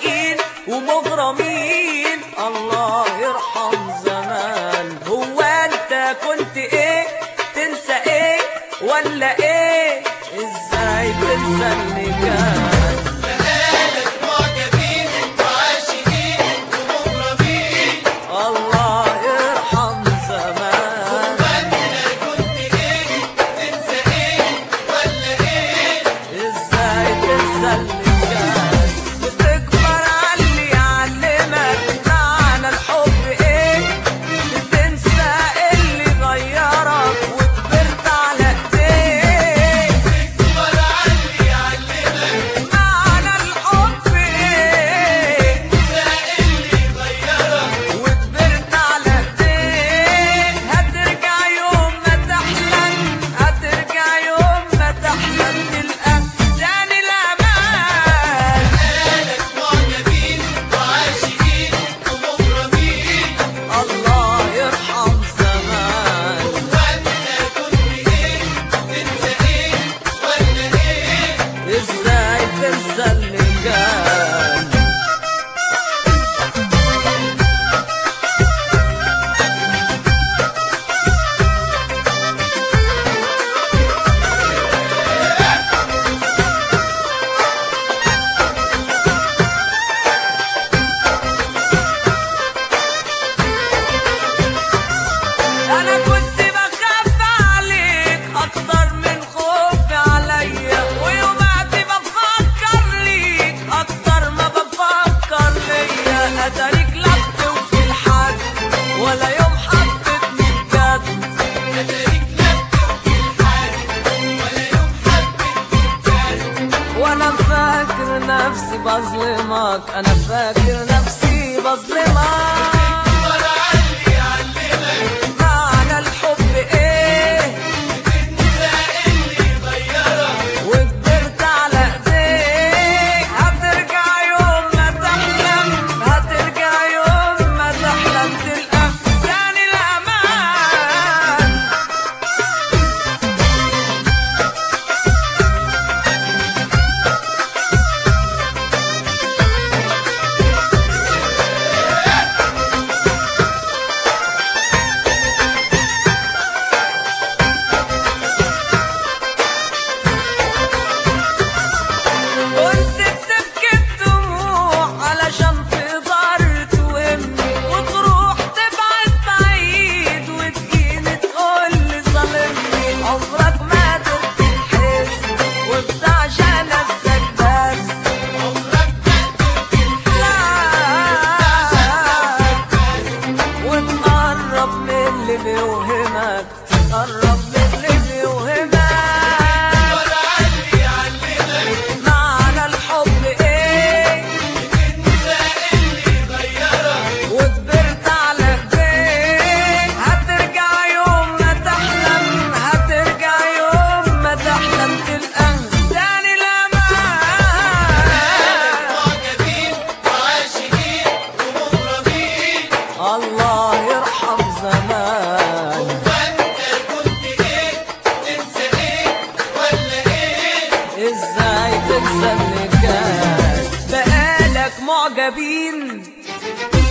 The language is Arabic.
عاشقين ومغرمين. الله يرحم زمان. هو انت كنت ايه تنسى ايه ولا ايه؟ ازاي تنسى اللي كان؟ نفسي بظلمك، انا فاكر نفسي بظلمك. ولا علي علمك معنى الحب ايه؟ بتنسى اللي غيرك وكبرت على ايديك. هترجع يوم ما تحلم، هترجع يوم ما تحلم تلقى تاني الامان. بيوهمك تقرب من اللي بيوهمك. ولا علي علمك معنى الحب ايه؟ بتنسى اللي غيرك وكبرت على ايديك. هترجع يوم ما تحلم، هترجع يوم ما تحلم تلقى تاني الامان. معجبين وعاشقين ومغرمين. الله يرحم زمان. ازاي تنسى اللي كان؟ بقالك معجبين